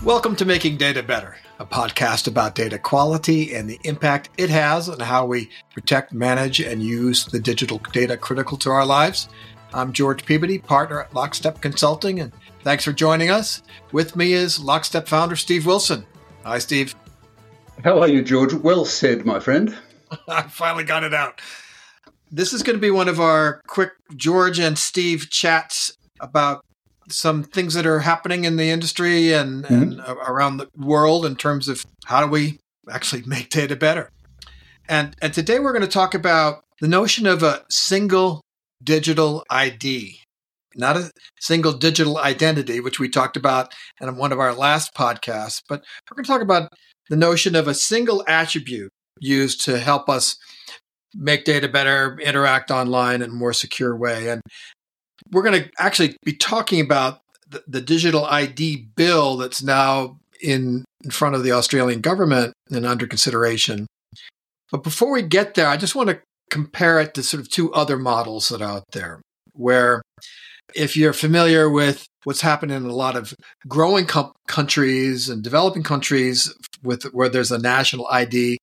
Welcome to Making Data Better, a podcast about data quality and the impact it has on how we protect, manage, and use the digital data critical to our lives. I'm George Peabody, partner at Lockstep Consulting, and thanks for joining us. With me is Lockstep founder Steve Wilson. Hi, Steve. How are you, George? Well said, my friend. I finally got it out. This is going to be one of our quick George and Steve chats about some things that are happening in the industry and around the world in terms of how do we actually make data better. And today we're going to talk about the notion of a single digital ID, not a single digital identity, which we talked about in one of our last podcasts, but we're going to talk about the notion of a single attribute used to help us make data better, interact online in a more secure way. And we're going to actually be talking about the digital ID bill that's now in front of the Australian government and under consideration. But before we get there, I just want to compare it to sort of two other models that are out there, where if you're familiar with what's happening in a lot of growing countries and developing countries where there's a national ID,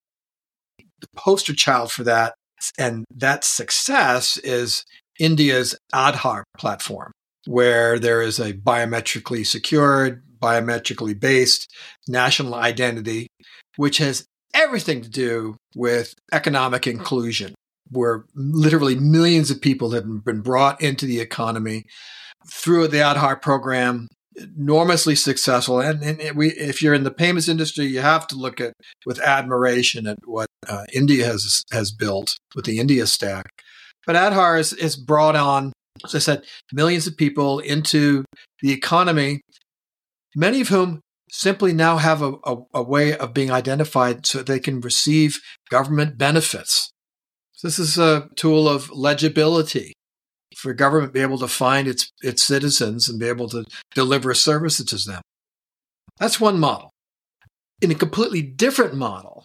the poster child for that and that success is India's Aadhaar platform, where there is a biometrically secured, biometrically based national identity, which has everything to do with economic inclusion, where literally millions of people have been brought into the economy through the Aadhaar program, enormously successful. And if you're in the payments industry, you have to look at with admiration at what India has built with the India stack. But Aadhaar is brought on, as I said, millions of people into the economy, many of whom simply now have a way of being identified so they can receive government benefits. So this is a tool of legibility for government to be able to find its citizens and be able to deliver services to them. That's one model. In a completely different model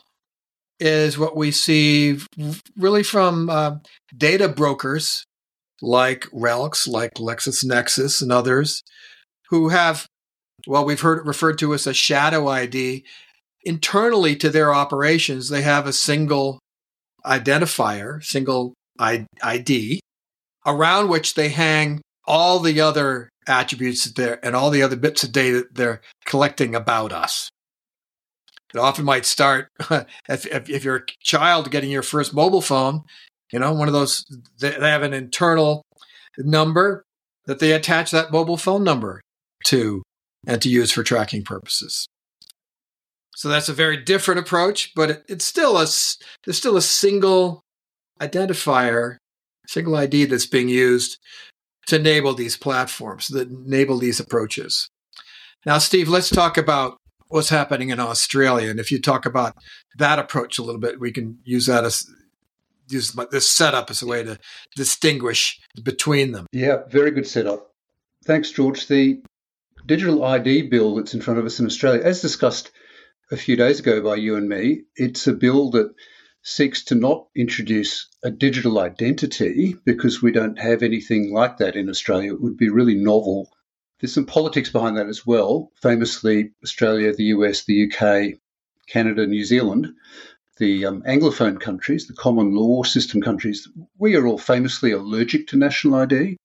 is what we see really from data brokers like RELX, like LexisNexis and others, who have, we've heard it referred to as a shadow ID. Internally to their operations, they have a single identifier, single ID, around which they hang all the other attributes and all the other bits of data they're collecting about us. It often might start if you're a child getting your first mobile phone, one of those, they have an internal number that they attach that mobile phone number to and to use for tracking purposes. So that's a very different approach, but there's still a single identifier, single ID that's being used to enable these platforms, that enable these approaches. Now, Steve, let's talk about what's happening in Australia. And if you talk about that approach a little bit, we can use that use this setup as a way to distinguish between them. Yeah, very good setup. Thanks, George. The digital ID bill that's in front of us in Australia, as discussed a few days ago by you and me, it's a bill that seeks to not introduce a digital identity because we don't have anything like that in Australia. It would be really novel. There's some politics behind that as well. Famously, Australia, the US, the UK, Canada, New Zealand, the Anglophone countries, the common law system countries, we are all famously allergic to national ID.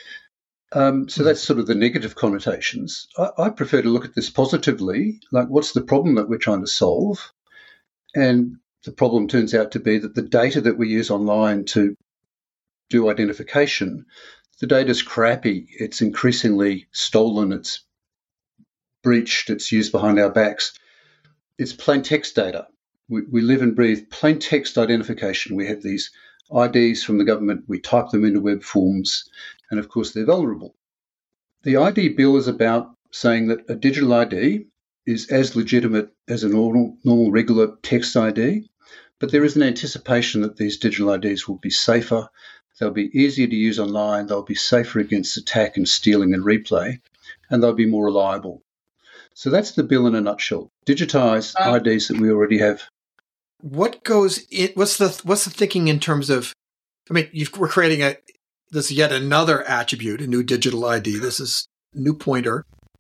So that's sort of the negative connotations. I prefer to look at this positively, like what's the problem that we're trying to solve? And the problem turns out to be that the data that we use online to do identification, the data's crappy. It's increasingly stolen. It's breached. It's used behind our backs. It's plain text data. We live and breathe plain text identification. We have these IDs from the government. We type them into web forms. And, of course, they're vulnerable. The ID bill is about saying that a digital ID is as legitimate as a normal regular text ID, but there is an anticipation that these digital IDs will be safer. They'll be easier to use online. They'll be safer against attack and stealing and replay, and they'll be more reliable. So that's the bill in a nutshell. Digitize IDs that we already have. What goes in? What's the thinking in terms of? I mean, we're creating this yet another attribute, a new digital ID. This is a new pointer.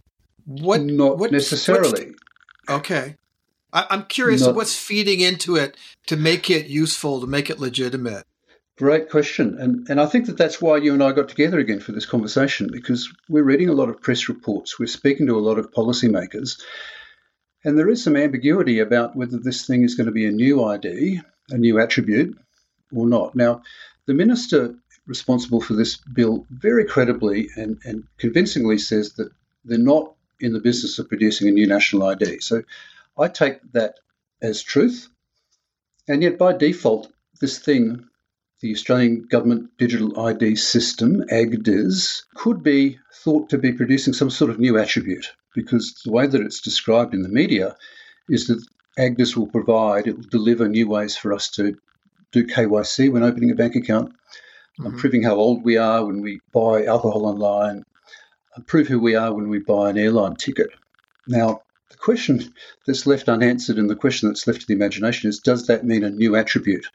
Not necessarily. Okay. I'm curious what's feeding into it to make it useful, to make it legitimate. Great question. And I think that's why you and I got together again for this conversation, because we're reading a lot of press reports, we're speaking to a lot of policymakers, and there is some ambiguity about whether this thing is going to be a new ID, a new attribute, or not. Now, the minister responsible for this bill very credibly and convincingly says that they're not in the business of producing a new national ID. So I take that as truth. And yet, by default, this thing, the Australian Government Digital ID System, AGDIS, could be thought to be producing some sort of new attribute, because the way that it's described in the media is that AGDIS will deliver new ways for us to do KYC when opening a bank account, proving how old we are when we buy alcohol online, prove who we are when we buy an airline ticket. Now, the question that's left unanswered and the question that's left to the imagination is, does that mean a new attribute?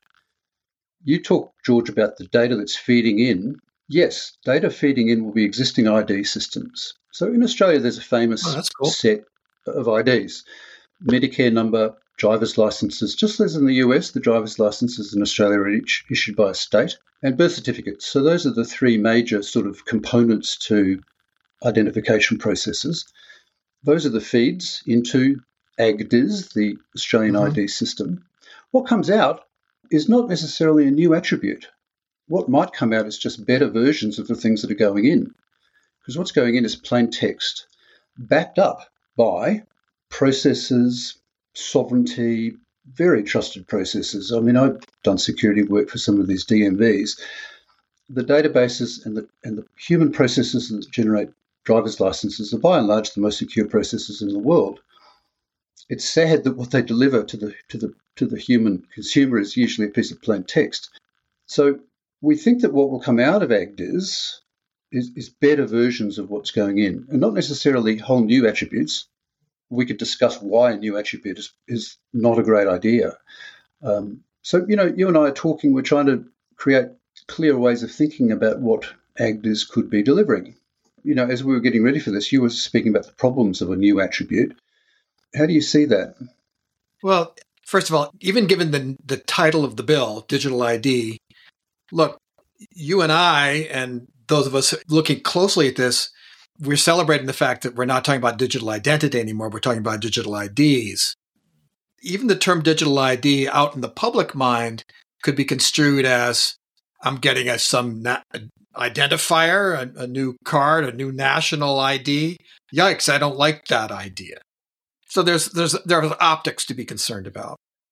You talk, George, about the data that's feeding in. Yes, data feeding in will be existing ID systems. So in Australia, there's a famous set of IDs. Medicare number, driver's licenses. Just as in the US, the driver's licenses in Australia are each issued by a state, and birth certificates. So those are the three major sort of components to identification processes. Those are the feeds into AGDIS, the Australian ID system. What comes out is not necessarily a new attribute. What might come out is just better versions of the things that are going in. Because what's going in is plain text, backed up by processes, sovereignty, very trusted processes. I mean, I've done security work for some of these DMVs. The databases and the human processes that generate driver's licenses are by and large the most secure processes in the world. It's sad that what they deliver to the human consumer is usually a piece of plain text. So we think that what will come out of AGDIS is better versions of what's going in, and not necessarily whole new attributes. We could discuss why a new attribute is not a great idea. So, you and I are talking, we're trying to create clear ways of thinking about what AGDIS could be delivering. As we were getting ready for this, you were speaking about the problems of a new attribute. How do you see that? Well, first of all, even given the title of the bill, Digital ID, look, you and I and those of us looking closely at this, we're celebrating the fact that we're not talking about digital identity anymore. We're talking about digital IDs. Even the term digital ID out in the public mind could be construed as I'm getting some identifier, a new card, a new national ID. Yikes, I don't like that idea. So there's optics to be concerned about.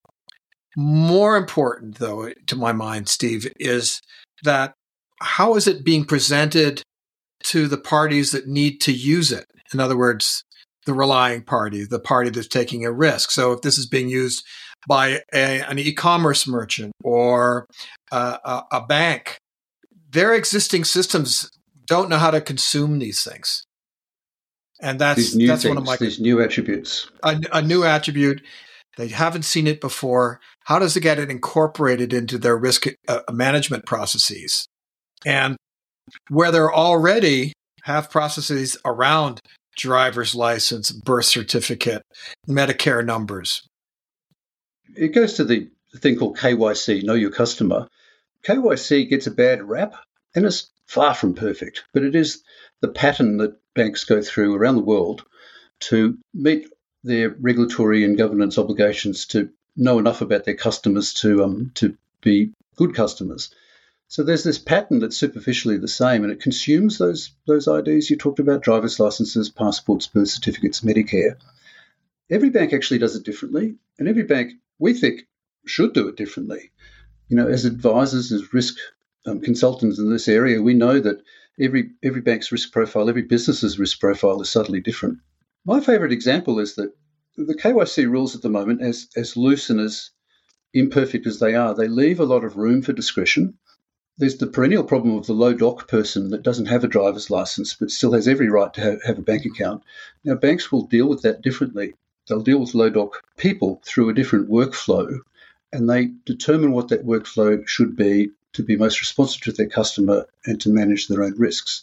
More important, though, to my mind, Steve, is that how is it being presented to the parties that need to use it? In other words, the relying party, the party that's taking a risk. So if this is being used by an e-commerce merchant or a bank, their existing systems don't know how to consume these things. And that's one of these new attributes. A new attribute. They haven't seen it before. How does it get it incorporated into their risk management processes? And where they already have processes around driver's license, birth certificate, Medicare numbers. It goes to the thing called KYC, Know Your Customer. KYC gets a bad rap, and it's far from perfect, but it is the pattern that banks go through around the world to meet their regulatory and governance obligations to know enough about their customers to be good customers. So there's this pattern that's superficially the same, and it consumes those IDs you talked about, driver's licenses, passports, birth certificates, Medicare. Every bank actually does it differently, and every bank, we think, should do it differently. As advisors, as risk consultants in this area, we know that every bank's risk profile, every business's risk profile is subtly different. My favourite example is that the KYC rules at the moment, as loose and as imperfect as they are, they leave a lot of room for discretion. There's the perennial problem of the low doc person that doesn't have a driver's license but still has every right to have a bank account. Now, banks will deal with that differently. They'll deal with low doc people through a different workflow, and they determine what that workflow should be to be most responsive to their customer and to manage their own risks.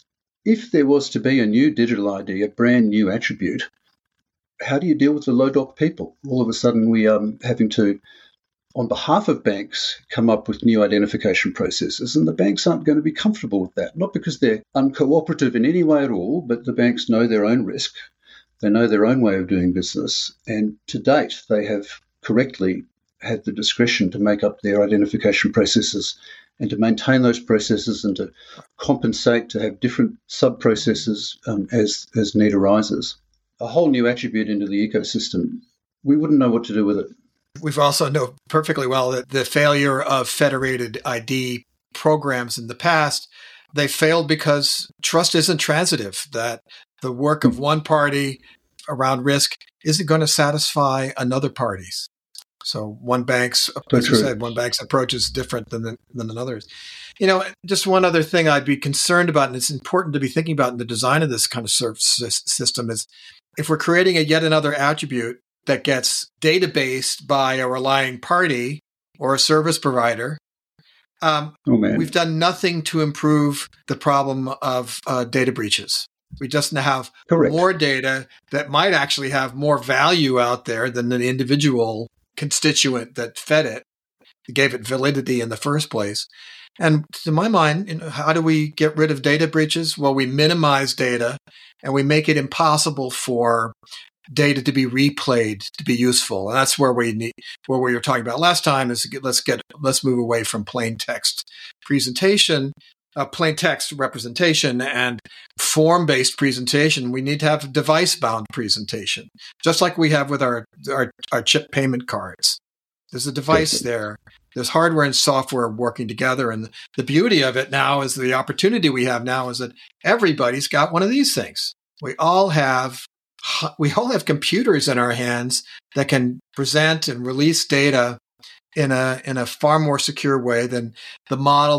if there was to be a new digital ID, a brand new attribute, how do you deal with the low doc people? All of a sudden we are having to, on behalf of banks, come up with new identification processes, and the banks aren't going to be comfortable with that. Not because they're uncooperative in any way at all, but the banks know their own risk. They know their own way of doing business, and to date they have correctly had the discretion to make up their identification processes and to maintain those processes and to compensate, to have different sub-processes as need arises. A whole new attribute into the ecosystem, we wouldn't know what to do with it. We've also know perfectly well that the failure of federated ID programs in the past, they failed because trust isn't transitive, that the work of one party around risk isn't going to satisfy another party's. So one bank's, as you said, one bank's approach is different than another's. Just one other thing I'd be concerned about, and it's important to be thinking about in the design of this kind of system, is if we're creating yet another attribute that gets databased by a relying party or a service provider, we've done nothing to improve the problem of data breaches. We just have more data that might actually have more value out there than the individual constituent that fed it, gave it validity in the first place. And to my mind, how do we get rid of data breaches? Well, we minimize data and we make it impossible for data to be replayed to be useful. And that's where we were talking about last time is let's move away from plain text presentation, plain text representation and form-based presentation. We need to have device-bound presentation, just like we have with our chip payment cards. There's a device there. There's hardware and software working together. And the beauty of it now is the opportunity we have now is that everybody's got one of these things. We all have computers in our hands that can present and release data in a far more secure way than the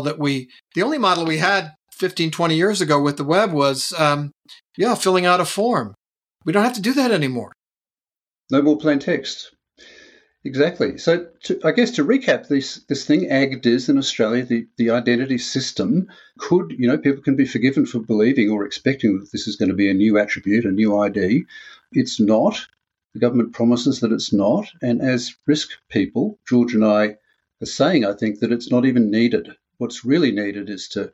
only model we had 15, 20 years ago with the web was, filling out a form. We don't have to do that anymore. No more plain text. Exactly. So I guess to recap this thing, AGDIS in Australia, the identity system people can be forgiven for believing or expecting that this is going to be a new attribute, a new ID. It's not. The government promises that it's not. And as risk people, George and I are saying, I think, that it's not even needed. What's really needed is to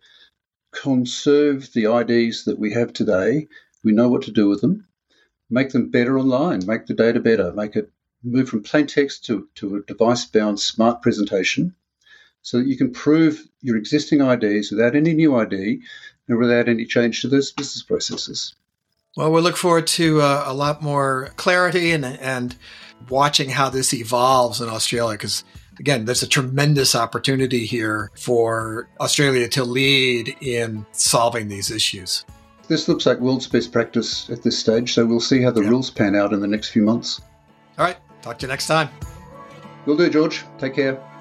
conserve the IDs that we have today. We know what to do with them. Make them better online. Make the data better. Make it move from plain text to a device-bound smart presentation so that you can prove your existing IDs without any new ID and without any change to those business processes. Well, we look forward to a lot more clarity and watching how this evolves in Australia because, again, there's a tremendous opportunity here for Australia to lead in solving these issues. This looks like world's best practice at this stage, so we'll see how the rules pan out in the next few months. All right. Talk to you next time. Will do, George. Take care.